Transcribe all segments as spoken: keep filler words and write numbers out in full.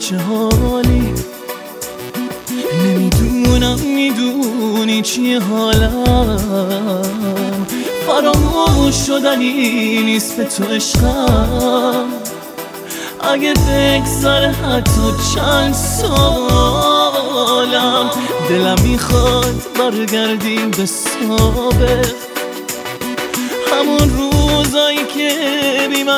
چه حالی، نمیدونم میدونی چی حالم، فراموش شدنی نیست به تو عشقم. اگه بگذره حتی چند سالم، دلم میخواد برگردیم به سابق، همون روزایی که بی من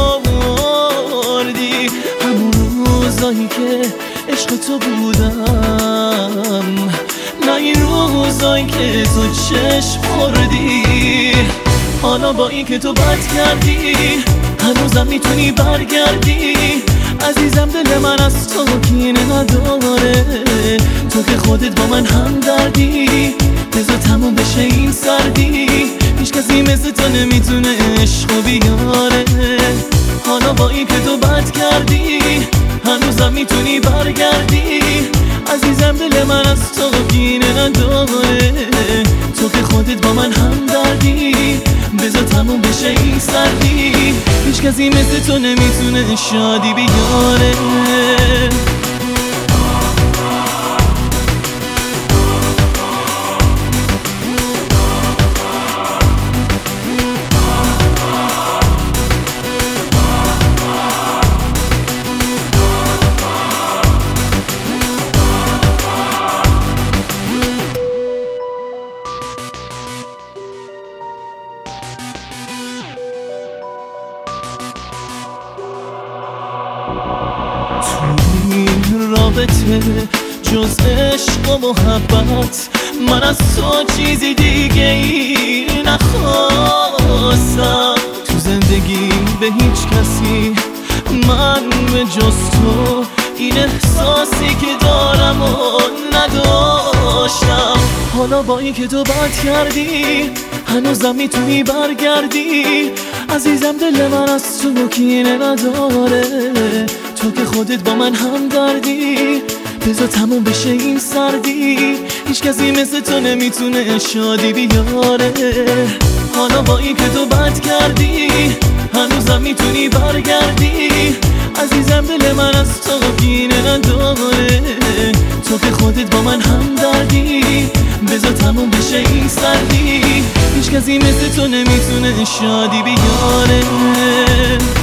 میمردی، همون روزایی که عشق تو بودم، نه این روزایی که تو چشم خوردی. حالا با این که تو بد کردی هنوزم میتونی برگردی، عزیزم دل من از تو کینه نداره، تو که خودت با من هم دردی، بذار تموم بشه این سردی، هیچ کسی مثل تو نمیتونه عشقو بیاره. حالا با این که تو بد کردی هنوزم میتونی برگردی، عزیزم دل من از تو کینه نداره، تو که خودت با من هم دردی، بذار تموم بشه این سردی، هیچ کسی مثل تو نمیتونه شادی بیاره. تو این رابطه جز عشق و محبت من از تو چیزی دیگه ای نخواستم. تو زندگیم به هیچ کسی من به جز تو این احساسی که دارم و نداشتم. حالا با این که تو بد کردی هنوزم میتونی برگردی، عزیزم دل من از تو کینه نداره، تو که خودت با من هم دردی، بذار تموم بشه این سردی، هیچ کسی مثل تو نمیتونه شادی بیاره. حالا با این که تو بد کردی هنوزم میتونی برگردی، عزیزم دل من از تو کینه نداره، تو که خودت با من هم دردی، بذار تموم بشه این سردی، هیچ کسی مثل تو نمیتونه شادی بیاره.